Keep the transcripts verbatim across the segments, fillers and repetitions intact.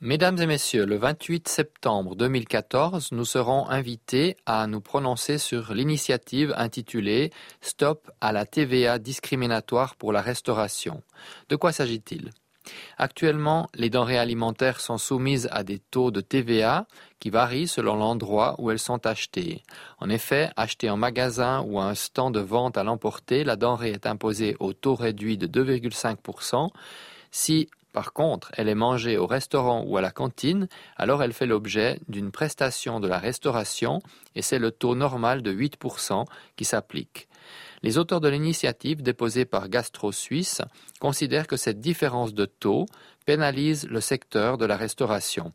Mesdames et messieurs, le vingt-huit septembre deux mille quatorze, nous serons invités à nous prononcer sur l'initiative intitulée « Stop à la T V A discriminatoire pour la restauration ». De quoi s'agit-il ? Actuellement, les denrées alimentaires sont soumises à des taux de T V A qui varient selon l'endroit où elles sont achetées. En effet, achetée en magasin ou à un stand de vente à l'emporter, la denrée est imposée au taux réduit de deux virgule cinq pour cent. Si, par contre, elle est mangée au restaurant ou à la cantine, alors elle fait l'objet d'une prestation de la restauration et c'est le taux normal de huit pour cent qui s'applique. Les auteurs de l'initiative déposée par Gastro Suisse considèrent que cette différence de taux pénalise le secteur de la restauration.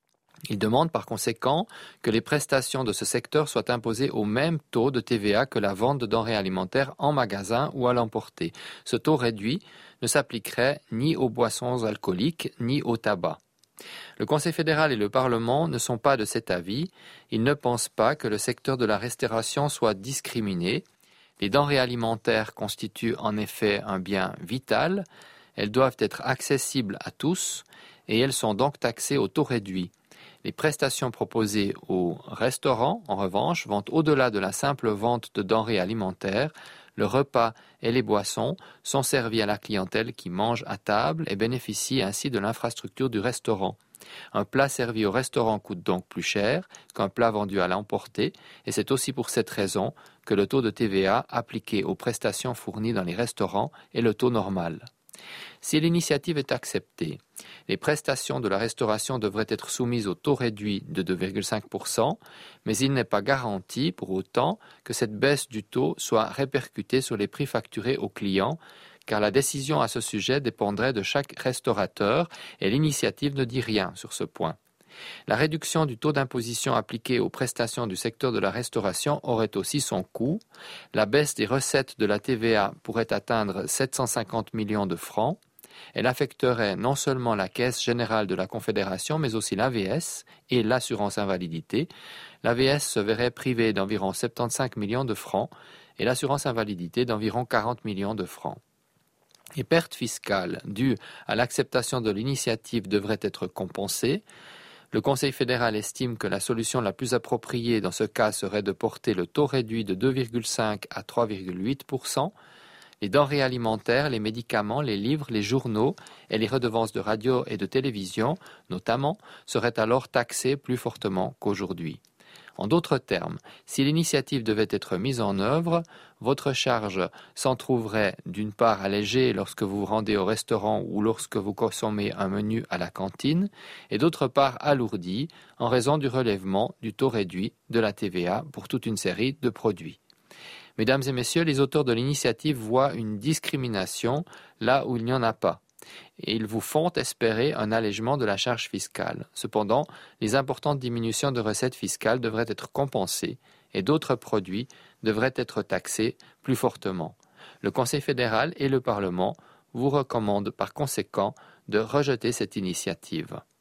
Ils demandent par conséquent que les prestations de ce secteur soient imposées au même taux de T V A que la vente de denrées alimentaires en magasin ou à l'emporter. Ce taux réduit ne s'appliquerait ni aux boissons alcooliques ni au tabac. Le Conseil fédéral et le Parlement ne sont pas de cet avis. Ils ne pensent pas que le secteur de la restauration soit discriminé. Les denrées alimentaires constituent en effet un bien vital. Elles doivent être accessibles à tous et elles sont donc taxées au taux réduit. Les prestations proposées aux restaurants, en revanche, vont au-delà de la simple vente de denrées alimentaires. Le repas et les boissons sont servis à la clientèle qui mange à table et bénéficie ainsi de l'infrastructure du restaurant. Un plat servi au restaurant coûte donc plus cher qu'un plat vendu à l'emporter et c'est aussi pour cette raison que le taux de T V A appliqué aux prestations fournies dans les restaurants est le taux normal. Si l'initiative est acceptée, les prestations de la restauration devraient être soumises au taux réduit de deux virgule cinq pour cent, mais il n'est pas garanti pour autant que cette baisse du taux soit répercutée sur les prix facturés aux clients, car la décision à ce sujet dépendrait de chaque restaurateur et l'initiative ne dit rien sur ce point. La réduction du taux d'imposition appliqué aux prestations du secteur de la restauration aurait aussi son coût. La baisse des recettes de la T V A pourrait atteindre sept cent cinquante millions de francs. Elle affecterait non seulement la Caisse générale de la Confédération, mais aussi l'A V S et l'assurance invalidité. L'A V S se verrait privée d'environ soixante-quinze millions de francs et l'assurance invalidité d'environ quarante millions de francs. Les pertes fiscales dues à l'acceptation de l'initiative devraient être compensées. Le Conseil fédéral estime que la solution la plus appropriée dans ce cas serait de porter le taux réduit de deux virgule cinq à trois virgule huit pour cent. Les denrées alimentaires, les médicaments, les livres, les journaux et les redevances de radio et de télévision, notamment, seraient alors taxés plus fortement qu'aujourd'hui. En d'autres termes, si l'initiative devait être mise en œuvre, votre charge s'en trouverait d'une part allégée lorsque vous vous rendez au restaurant ou lorsque vous consommez un menu à la cantine, et d'autre part alourdie en raison du relèvement du taux réduit de la T V A pour toute une série de produits. Mesdames et messieurs, les auteurs de l'initiative voient une discrimination là où il n'y en a pas. Et ils vous font espérer un allègement de la charge fiscale. Cependant, les importantes diminutions de recettes fiscales devraient être compensées et d'autres produits devraient être taxés plus fortement. Le Conseil fédéral et le Parlement vous recommandent par conséquent de rejeter cette initiative.